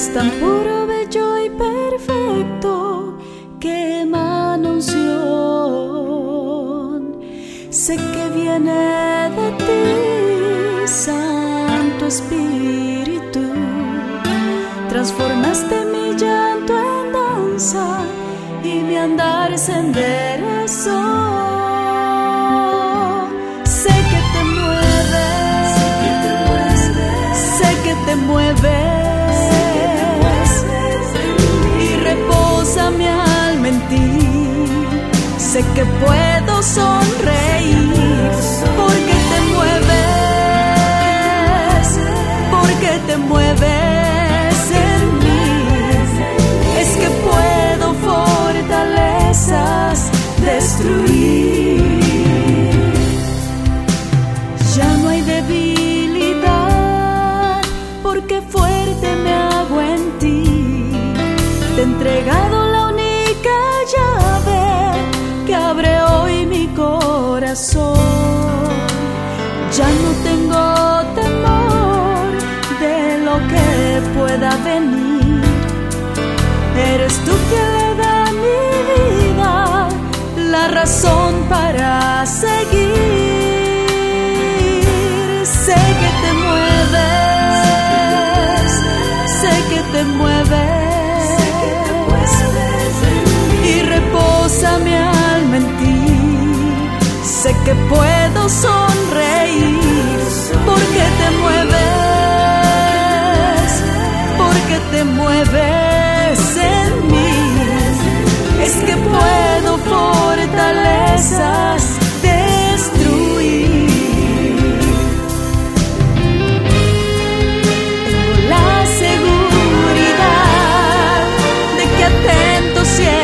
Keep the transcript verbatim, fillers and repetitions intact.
Es tan puro, bello y perfecto que emana unción. Sé que viene de ti, Santo Espíritu. Transformaste mi llanto en danza y mi andar se enderezó. Sé que te mueves, sé que te mueves, y reposa mi alma en ti. Sé que puedo sonreír porque te mueves, porque te mueves en mí. Es que puedo fortalezas destruir. Ya no hay debilidad porque fuerte me hago en ti. Te he entregado la única llave que abre hoy mi corazón. Ya no tengo temor de lo que pueda venir. Eres tú quien le da a mi vida la razón para seguir. Sé que te mueves, sé que te mueves, y reposa mi alma en ti. Sé que puedo sonreír porque te mueves, porque te mueves en mí. Es que puedo fortalezas destruir. Tengo la seguridad de que atento siempre